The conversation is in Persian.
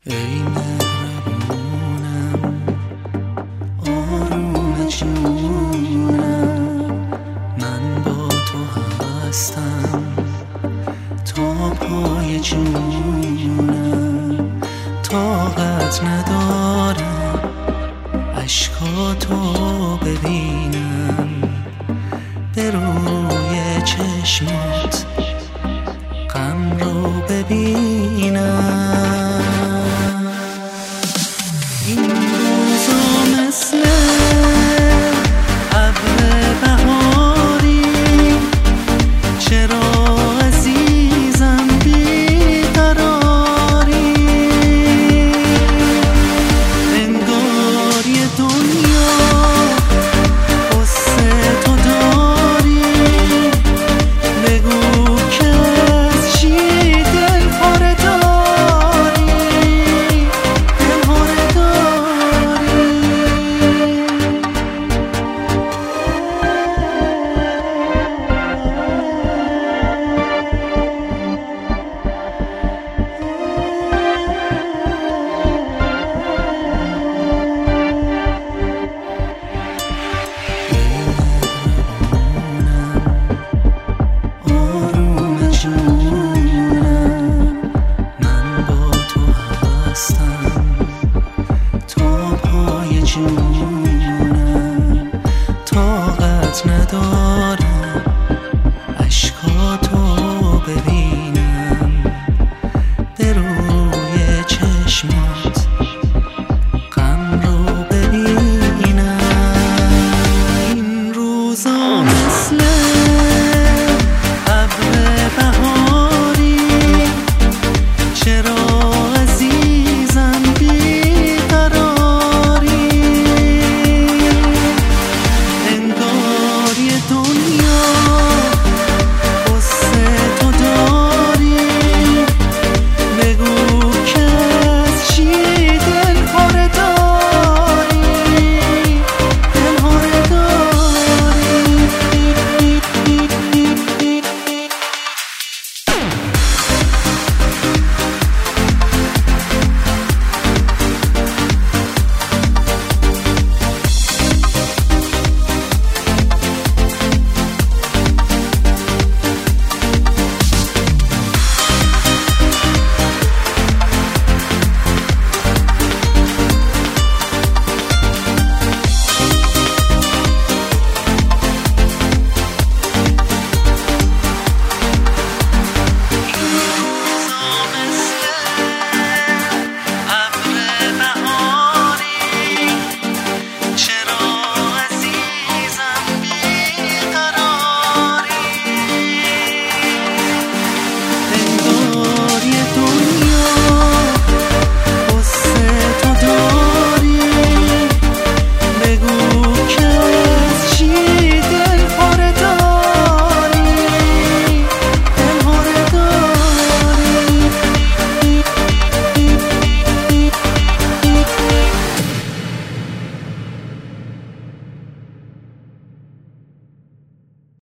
ای مهربونم آروم جونم، من با تو هستم تا پای جونم. طاقت ندارم اشکاتو ببینم، به روی چشمات غم رو ببینم. این روزا مثل ابر بهاری، چرا عزیزم بیقراری؟ انگار یه دنیا قصه تو داری، بگو که از چی دل پاره داری، دل پاره داری. جونم طاقت ندارم اشکاتو ببینم، به روی چشمات